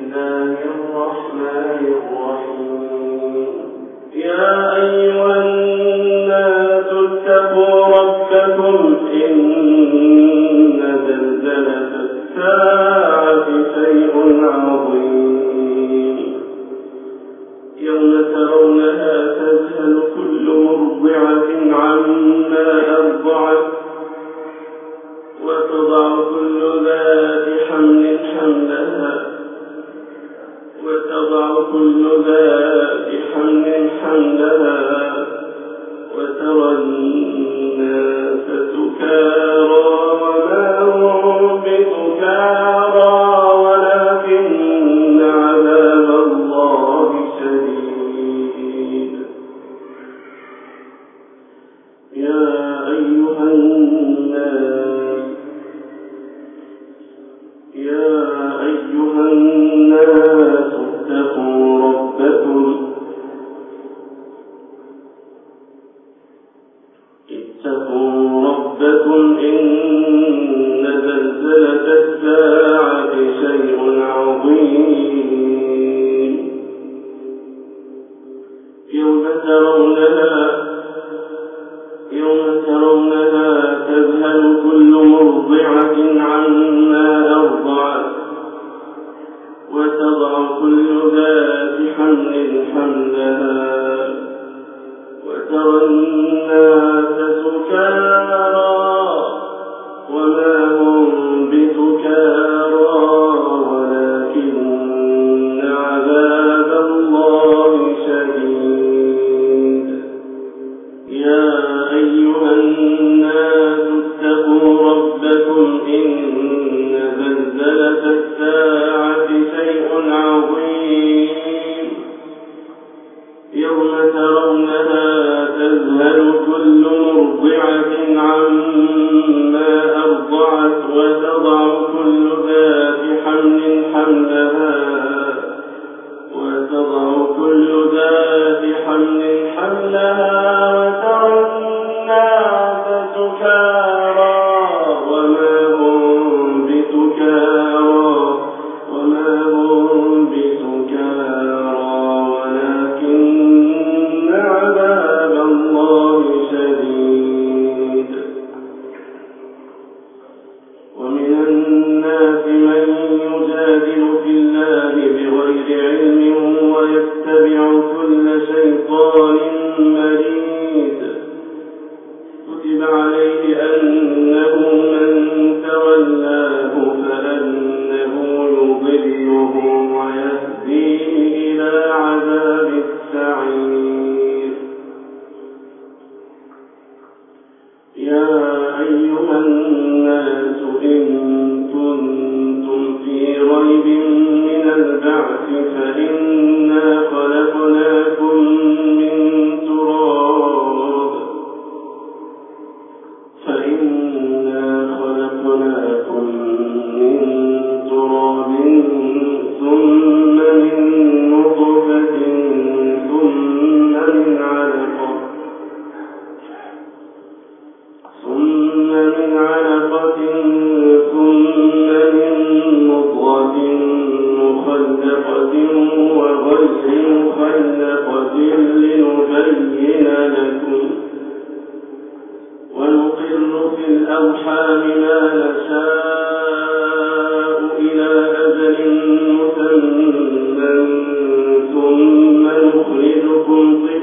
الله الرحمن الرحيم. يا أيها الناس اتقوا ربكم إن زلزلة الساعة شيء عظيم يوم ترونها تذهل كل مرضعة عما أرضعت وتضع كل ذات حمل حملها وترى الناس سكارى وما هم بسكارى ولكن عذاب الله شديد. يا أيها الناس اتقوا ربكم إن زلزلة الساعة شيء عظيم يوم ترونها تذهل كل مرضعة عما أرضعت وتضع كل ذات حمل حملها وترى الناس سكارى وما هم بسكارى ولكن عذاب الله شديد. يا أيها الناس اتقوا ربكم إن زلزلة الساعة شيء عظيم يوم ترونها تذهل كل مرضعة عما أرضعت وتضع كل ذات حمل حملها وترى الناس سكارى وما هم بسكارى ولكن عذاب الله شديد. ومن الناس من يجادل في الله بغير علم ويتبع كل شيطان مريد. كتب عليه أنه من تولاه فأنه يضله ويهديه إلى عذاب السعير. يا أيها الناس إن كنتم في ريب من البعث فإنا خلقناكم من تراب ثم من نطفة ثم من علقة ثم من مضغة مخلقة وغير مخلقة لنبين لكم ونقر في الأرحام ما نشاء إلى أجل مسمى ثم نخرجكم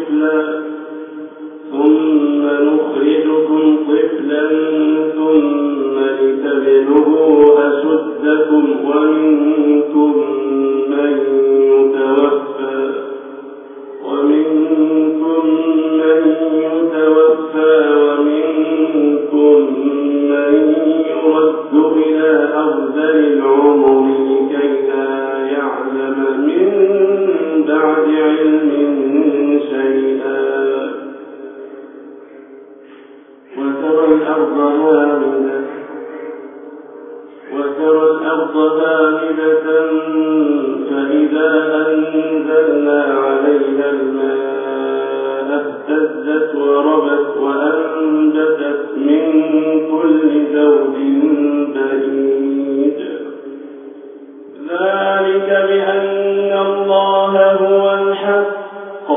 طفلا ثم لتبلغوا أشدكم ومنكم من يتوفى ومنكم من يرد إلى أرذل العمر لكي لا يعلم من بعد علم شيئا. وترى الأرض هامدة فإذا ذلك بأن الله هو الحق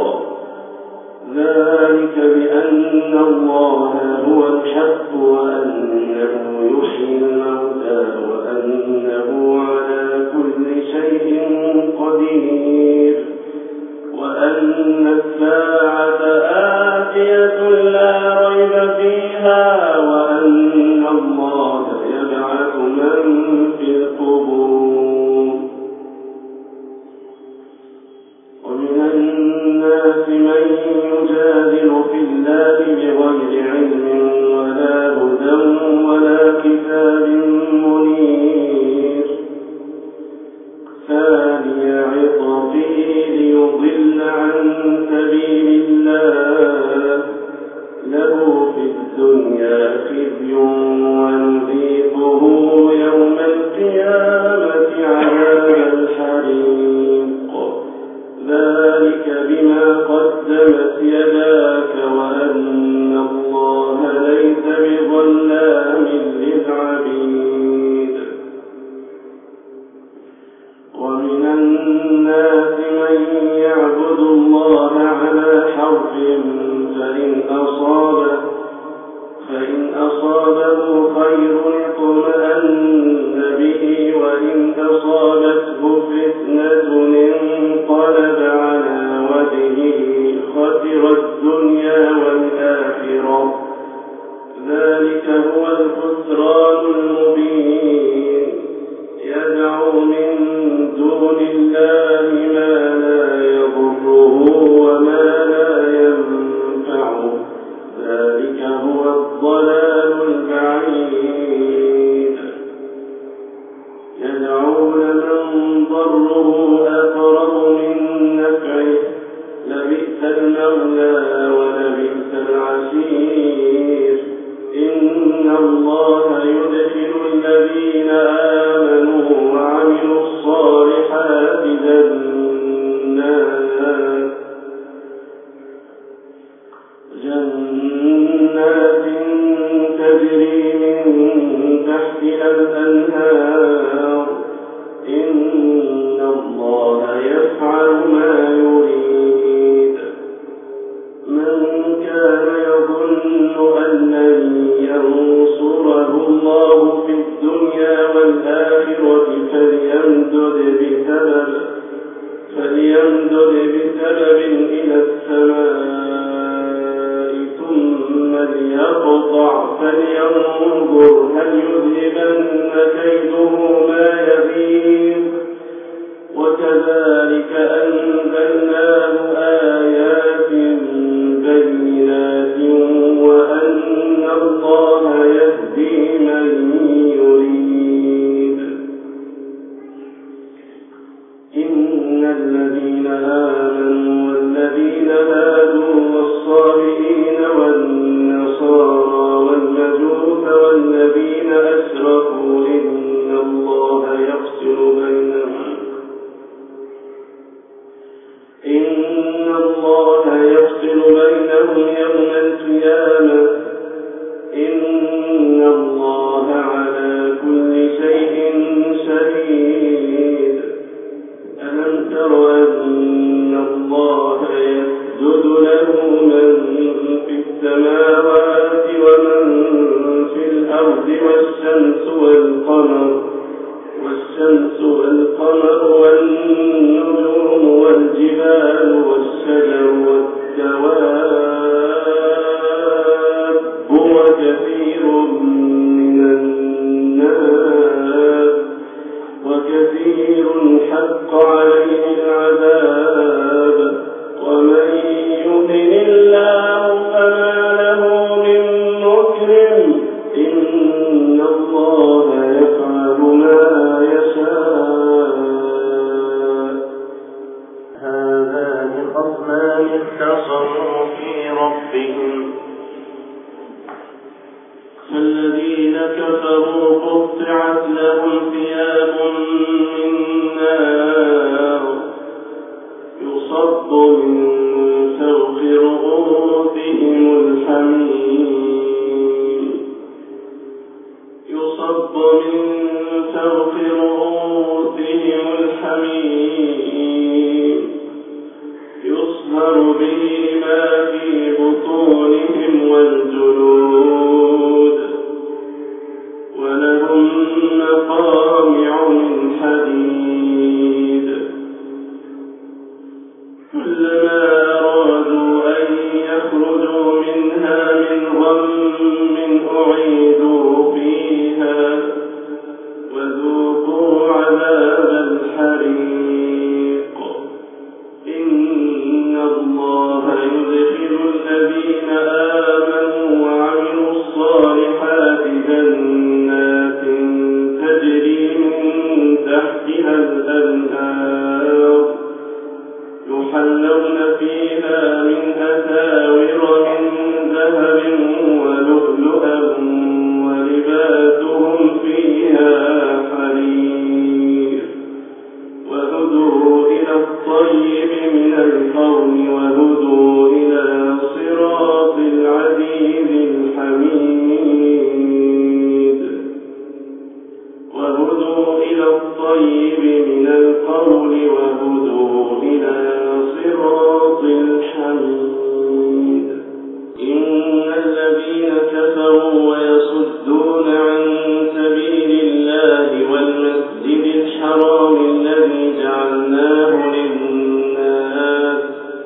وأنه يحيي الموتى وأنه على كل شيء قدير وأن الساعة آتية لا ريب فيها وأن الله يبعث من في القبور. ومن الناس من يجادل في الله بغير علم ولا هدى ولا كتاب منير ثاني عطفه ليضل عن سبيل الله له في الدنيا خزي ونذيقه يوم القيامة عذاب الحريق ذلك بما قدمت يداك وأن الله ليس بظلام للعبيد. ومن الناس من يعبد الله على حرف فإن أصابه خير اطمأن به وإن أصابته فتنة انقلب على وجهه خسر الدنيا والآخرة ذلك هو الخسران المبين يدعو من دون الله ما لا يضره وما لا ينفعه ذلك هو الضلال البعيد يدعون من ضره أقرب من نفعه لبئس المولى ولبئس العشير. إن الله يدخل الذين آمنوا وعملوا الصالحات جنات تجري من تحتها الأنهار إن الله يفعل ما يريد. من كان يظن أن لن ينصره الله في الدنيا والآخرة فليمدد بسبب إلى السماء ثم ليقطع فلينظر هل يذهبن كيده ما يغيظ. وكذلك أنزلناه آيات بينات وأن الله يهدي من يريد. إن الذين آمنوا والذين هادوا والصابئين والنصارى والمجوس والذين أشركوا إن الله يفصل بينهم يوم القيامة إن الله على كل شيء شهيد. ألم تر أن الله يسجد له من في السماوات ومن في الأرض والشمس والقمر والنجوم والجبال والشجر والدواب وكثير حق عليه العذاب ومن يهن الله فما له من مكرم إن الله يفعل ما يشاء. هذان خصمان اختصموا في ربهم فالذين كفروا قطعت لهم ثياب من نار يصب به ما في بطونهم والجلود ولهم مقامع من حديد كلما أرادوا أن يخرجوا منها من غم أعيدوا فيها وذوقوا عذاب الحريق إن الله يدخل الذين آمنوا وعملوا الصالحات جنات تجري من تحتها الأنهار يحلون فيها من أساور من ذهب ولؤلؤا ولباسهم فيها حرير وهدوا إلى الطيب من القول وهدوا إلى صراط العزيز الحميد وهدوا إلى الطيب من القول وهدوا إلى صراط الحميد إن الذين كفروا ويصدون عن سبيل الله والمسجد الحرام الذي جعلناه للناس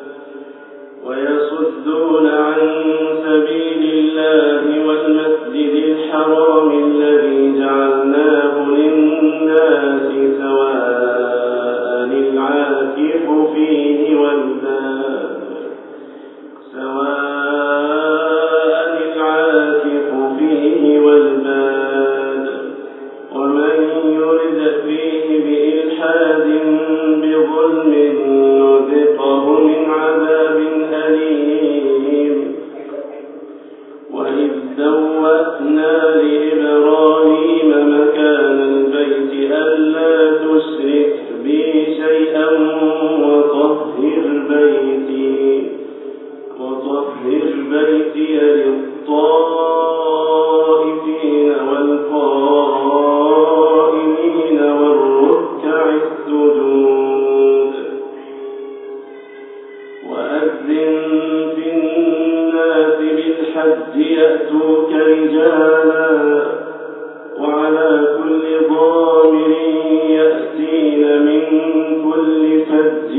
ويصدون عن سبيل الله والمسجد الحرام الذي جعلناه للناس سواء العاكف فيه والباد ومن يرد فيه بإلحاد بظلم نذقه من عذاب أليم وإذ بوأنا لإبراهيم مكان البيت ألا تشرك بي شيئا وطهر بيتي للطائفين والقائمين والركع السجود وأذن في الناس بالحج يأتوك رجالا وعلى كل ضامر يأتين من كل فج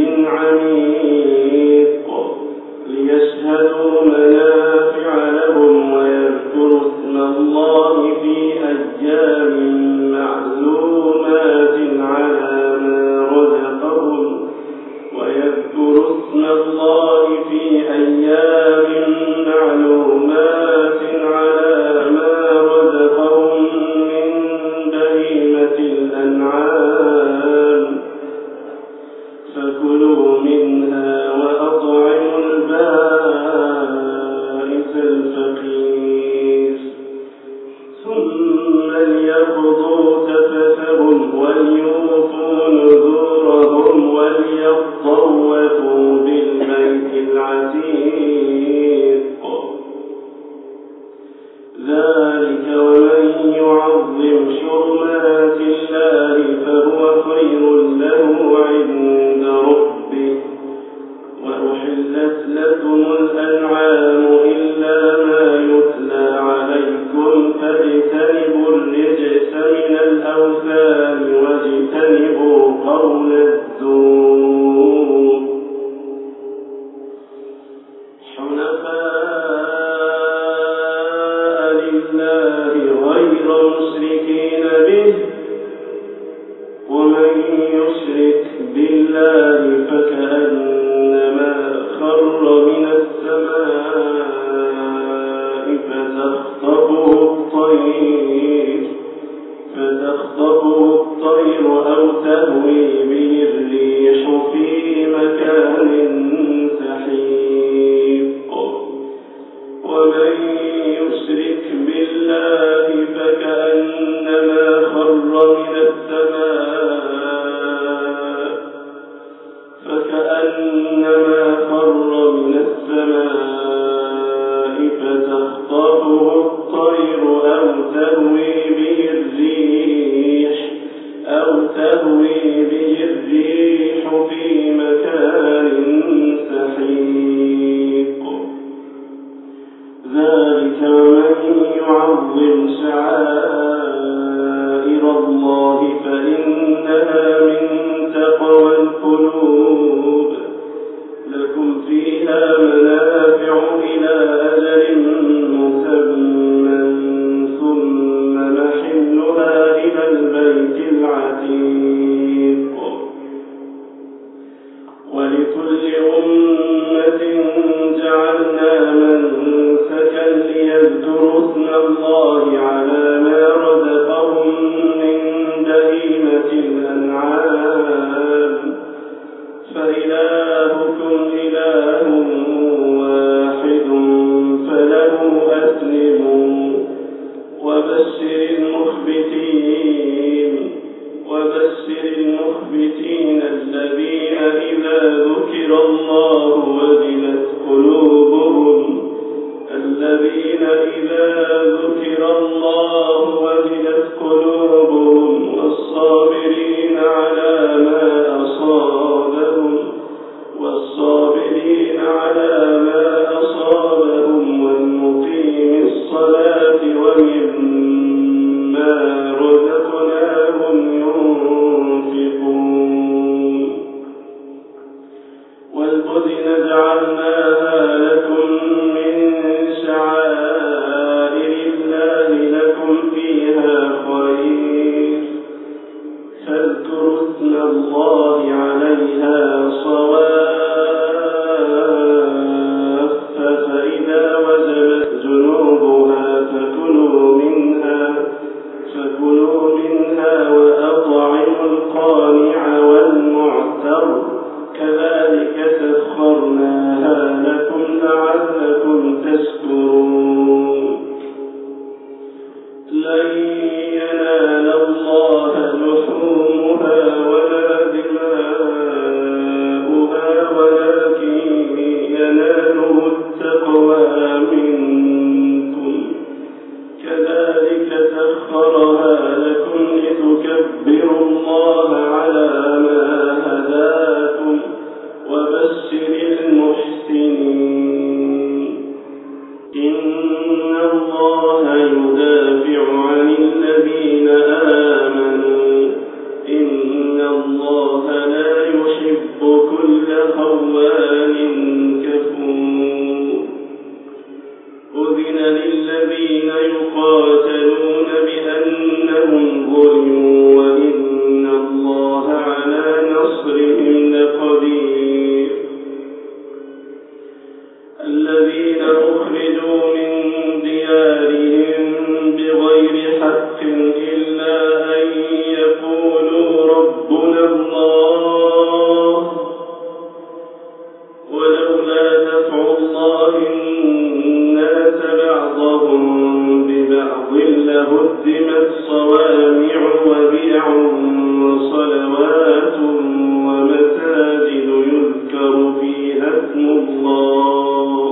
عميق ليشهدوا منافع لهم ويذكروا اسم الله في أيام معلومات على ما رزقهم من بهيمة الأنعام فكلوا منها وأطعموا البائس الفقير ثم ليقضوا تفثهم وليوفوا نذورهم وليطوفوا بالبيت العتيق ذلك ومن يعظم حرمات الله فهو خير له عند ربه وأحلت لكم الأنعام إلا ما يتلى عليكم فاجتنبوا الرجس من الأوثان واجتنبوا قول الزور حنفاء لله غير مشركين به ومن يشرك بالله فكأنما خر من السماء فتخطفه الطير أو تهوي به الريح في مكان سحيق ومن يشرك بالله فكأنما خر من السماء فتخطفه الطير أو تهوي به الريح في مكان سحيق ذكر الله وجلت قلوبهم والصابرين على ما أصابهم والمقيم الصلاة ومما رزقناهم ينفقون والبدن جعلناها لكم من شعائر الله لكم فيها خير فاذكروا اسم الله عليها صواف فإذا وجبت جنوبها فكلوا منها وأطعموا القانع والمعتر كذلك سخرناها لكم لعلكم تشكرون لن ينال الله لحومها ولا دماؤها ولكن يناله التقوى منكم كذلك سخرها لكم لتكبروا الله على ما هداكم وبشر المحسنين إن الله يدافع عن الذين آمنوا إن الله لا يحب كل خوان كفور أذن للذين يقاتلون بأنهم ظلموا وإن الله على نصرهم لقدير الذين أخرجوا من ديارهم بغير حق إلا أن يقولوا ربنا الله ولولا دفع الله الناس بعضهم ببعض لهدمت صوامع وبيع وصلوات ومساجد يذكر فيها اسم الله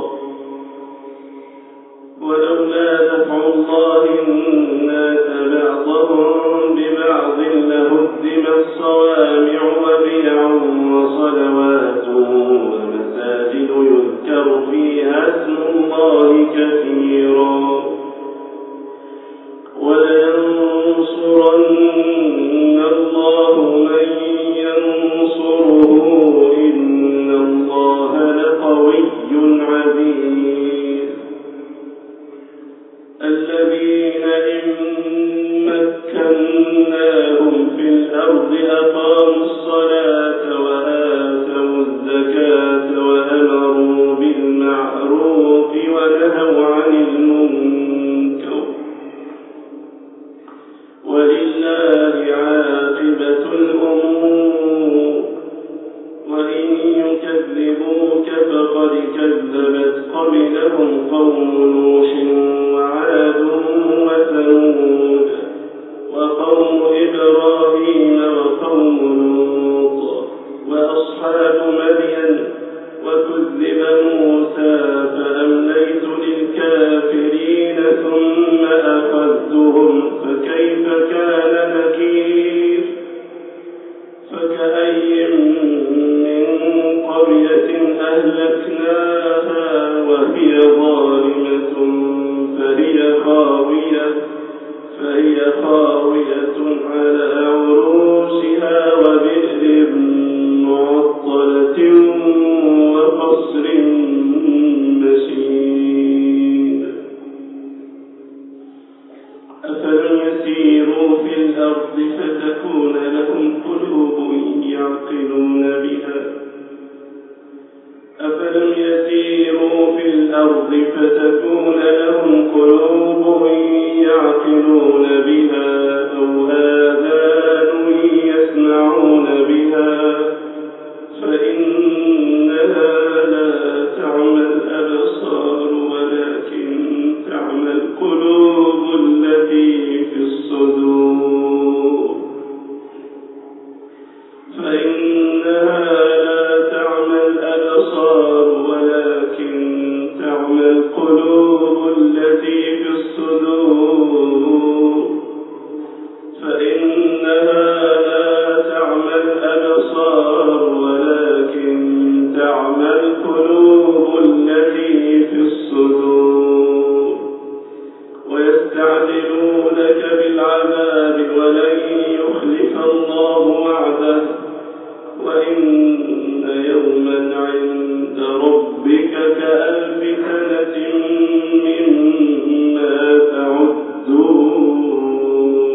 ولولا دفع الله الناس بعضهم ببعض لهدمت صوامع وبيع وصلوات ومساجد يذكر فيها اسم الله كثيرا ولينصرن الله من ينصره إن الله لقوي عزيز الذين إن مكناهم في الأرض أقاموا الصلاة وآتوا الزكاة وأمروا بالمعروف ونهوا عن المنكر ولله عاقبة الأمور وإن يكذبوك فقد كذبت قبلهم قوم نوح وعاد وثمود وقوم إبراهيم وقوم لوط وأصحاب مدين وكذب موسى فأمليت للكافرين ثم أخذتهم فكيف كان نكير فكأي من قرية أهلكناها وهي ظالمة فهي خاوية على عروشها وبئر معطلة وقصر مشيد أفلم يسيروا في الأرض فتكون لهم قلوب يعقلون بها أو آذان يسمعون بها فإنها لا تعمى الأبصار ولكن تعمى القلوب التي في الصدور فإنها لا تعمى الأبصار ولكن تعمى القلوب التي في الصدور فإنها لا تعمى الأبصار ولكن تعمى القلوب التي في الصدور ويستعجلونك بالعذاب ولن يخلف الله وعده وإن يوما عند ربك كألف سنة مما تعدون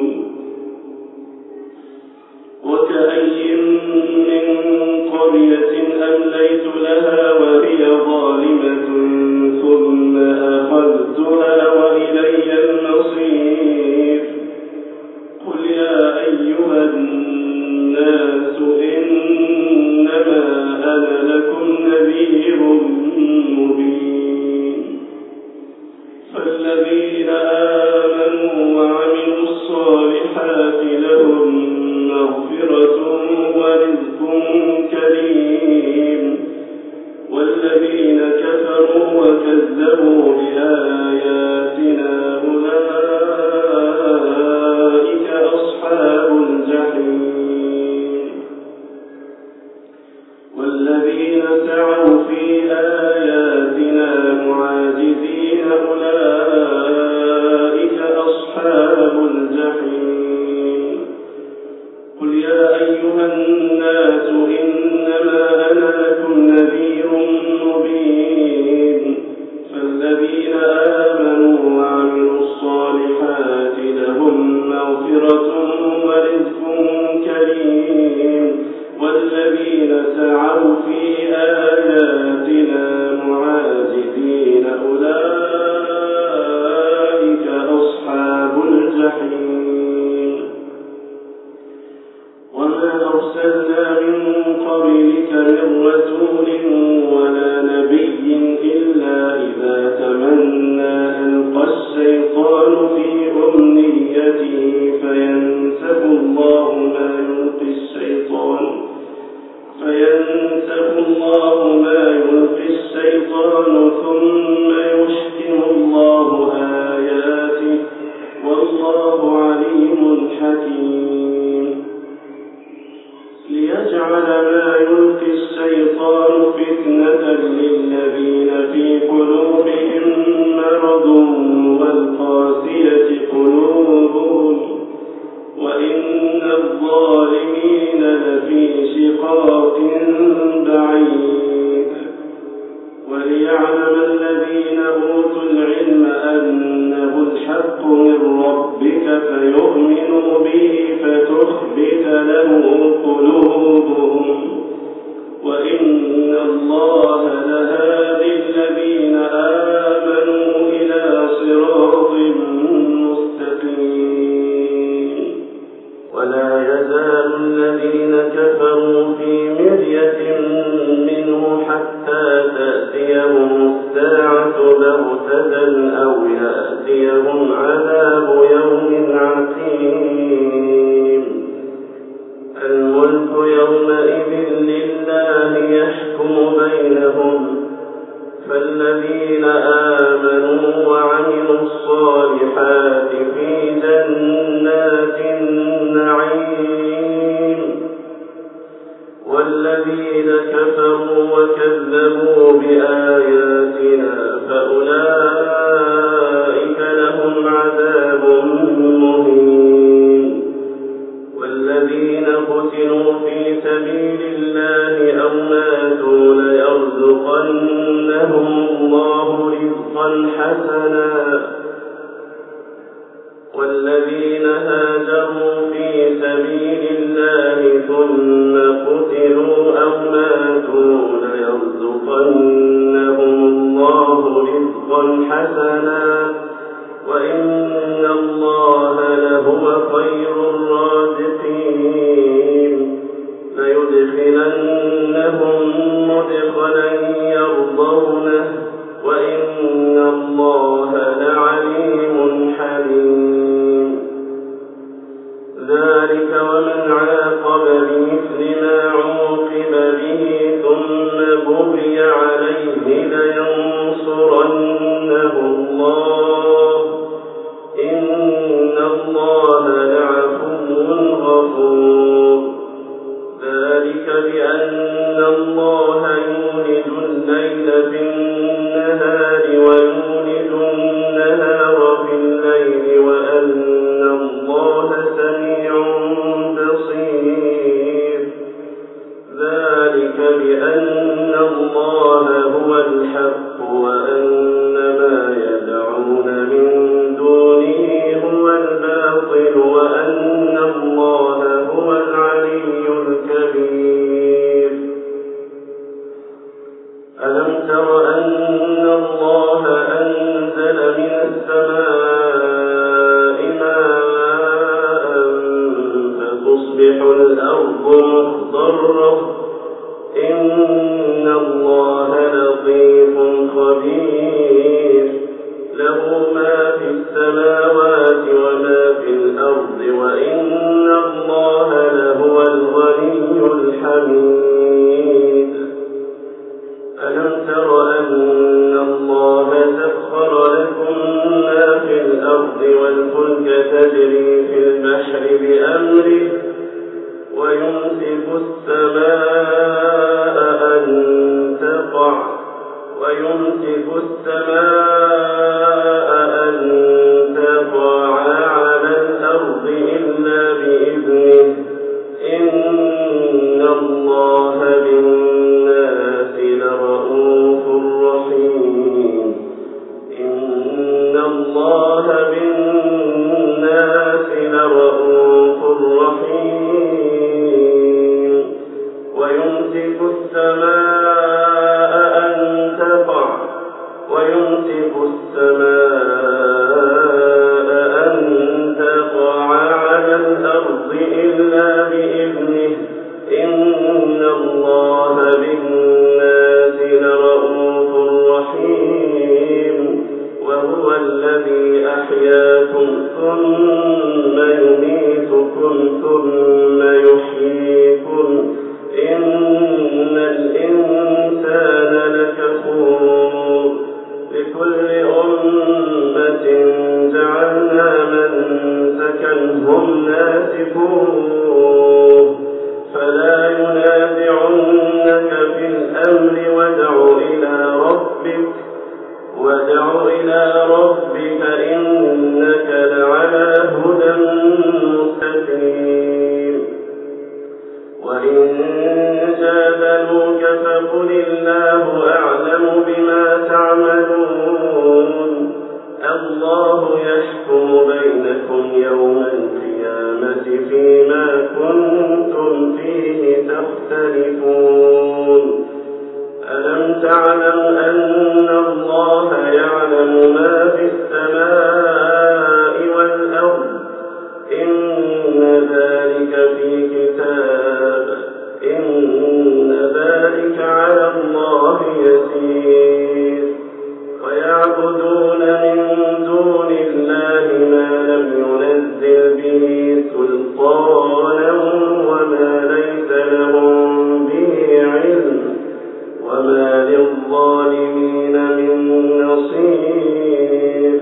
وكأي من قرية أمليت لها وهي ظالمة ثم أخذتها وإلي المصير قل يا أيها الناس إنما أنا لكم نذير مبين فالذين آمنوا وعملوا الصالحات لهم مغفرة ورزق كريم والذين كفروا وكذبوا بآياتنا أولئك أصحاب الجحيم والذين سعوا في آياتنا معاجزين أولئك أصحاب الجحيم قل يا أيها الناس إنما أنا لكم نذير مبين فالذين آمنوا وعملوا الصالحات لهم مغفرة ورزق كريم والذين سعوا في آياتنا معاجزين أولئك أصحاب الجحيم وما أرسلنا من قبلك من رسول ولا نبي إلا إذا تمنى ألقى الشيطان في أمنيته فينسخ الله ما يلقي الشيطان ثم يحكم الله آياته والله عليم حكيم ليجعل ما يلقي الشيطان فتنة للذين في قلوبهم مرض والقاسية قلوبهم وإن الظالمين لفي شقاق بعيد وليعلم الذين أوتوا العلم أنه الحق من ربك فيؤمنوا به فتخبت له قلوبهم وإن الله لهادي الذين آمنوا إلى صراط مستقيم ولا يزال الذين كفروا في مرية منه حتى تأتيهم الساعة بغتة أو يأتيهم عذاب يوم عقيم الملك يومئذ لله يحكم بينهم فالذين آمنوا وعملوا الصالحات في جنات النعيم والذين كفروا وكذبوا بآياتنا فأولئك لهم عذاب مهين والذين قتلوا في سبيل الله أو ماتوا ليرزقنهم الله رزقا حسنا والذين هاجروا في سبيل الله ثم قتلوا أو ماتوا ليرزقنهم الله رزقا حسنا وإن الله لهو خير الرازقين ليدخلنهم مدخلا يرضونه وإن الله لعليم حليم ذلك ومن عاقب بمثل ما عوقب به ثم بغي ذلك بأن الله يولج الليل في النهار ويولج النهار في الليل وأن الله سميع بصير ذلك بأن الله هو الحق وأن ما يدعون من دونه هو الباطل وأن الله هو العلي الكبير ألم تر أن الله أنزل من السماء ماء فتصبح الأرض مخضرة إن الله لطيف خبير له ما في السماوات وما في الأرض وإن الله لهو الغني الحميد ألم تر أن الله سخر لكم ما في الأرض والفلك تجري في البحر بأمره ويمسك السماء أن تقع على الأرض إلا بإذنه إن الله بالناس لرؤوف رحيم إن الله بالناس لرؤوف رحيم ويمسك السماء أن تقع على الأرض إلا بإذنه إن الله بالناس لرؤوف رحيم وهو الذي أحياكم ثم يميتكم ثم يحييكم إن الإنسان لكفور لكل أمة جعلنا منسكا هم ناسكوه فلا ينازعنك في الأمر وادع إلى ربك إنك لعلى هدى مستقيم وإن جادلوك فقل الله أعلم بما تعملون الله يحكم بينكم يوم القيامة فيما كنتم فيه تختلفون ألم تعلم أن الله يعلم ما في السماء والأرض إن ذلك في كتاب إن ذلك على الله يسير ويعبدون من دون الله ما لم ينزل به سلطانا وما ليس لهم به علم وما للظالمين من نصير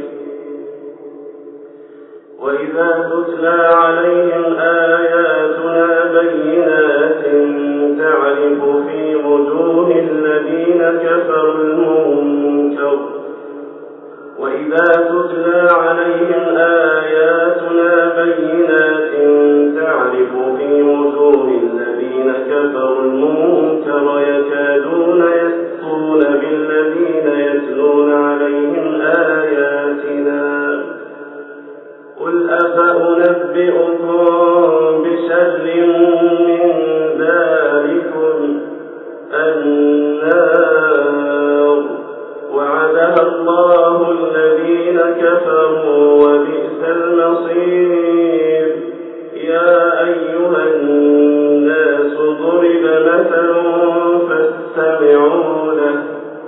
وإذا تتلى عليهم آياتنا بينات تعرف في وجوه الذين كفروا المنكر وإذا تتلى عليهم آياتنا بينات تعرف في وجوه الذين كفروا المنكر يكادون يسطون بالذين يتلون عليهم آياتنا قل أفأنبئكم بشر من ذلكم النار وعدها الله الذين كفروا وبئس المصير يا أيها الناس ضرب مثل فاستمعوا له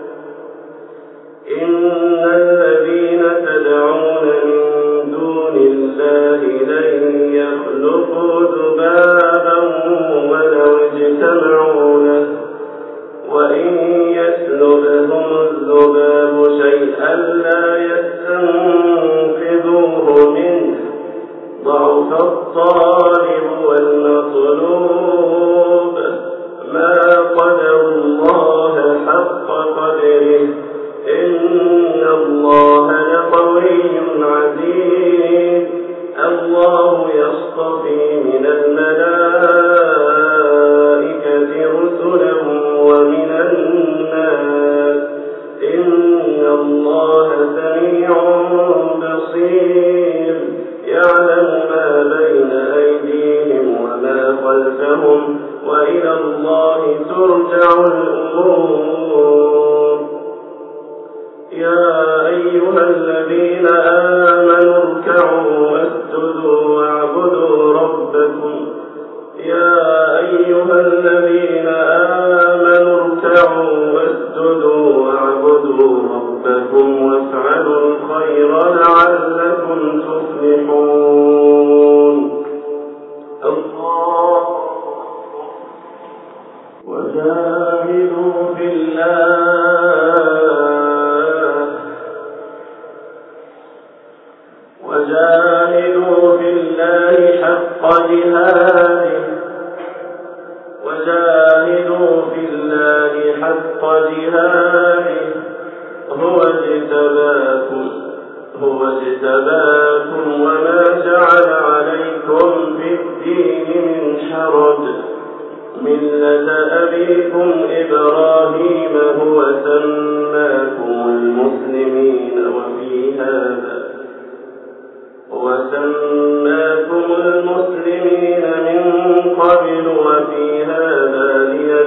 إن الذين تدعون من دون الله لن يخلقوا ذبابا ولو اجتمعوا له وإن يسلبهم الذباب شيئا لا يستنقذوه منه ضعف الطالب والمطلوب ترجع الأمور. يا أيها الذين آمنوا اركعوا واسجدوا واعبدوا ربكم. يا أيها الذين آمنوا اركعوا واسجدوا واعبدوا ربكم وافعلوا الخير لعلكم تفلحون. الله. وجاهدوا في الله حق جهاده هو اجتباكم وما جعل عليكم في الدين من حرج ملة أبيكم إبراهيم هو سماكم المسلمين من قبل وفي هذا ليدل